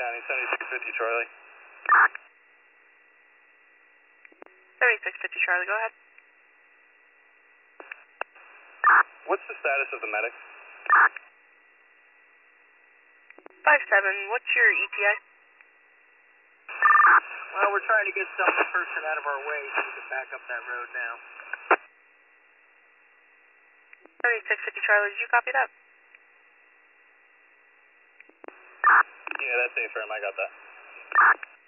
County, 7650 Charlie. 7650 Charlie, go ahead. What's the status of the medic? 57, what's your ETA? Well, we're trying to get some person out of our way so we can back up that road now. 7650 Charlie, did you copy that? Yeah, that's A-firm, I got that.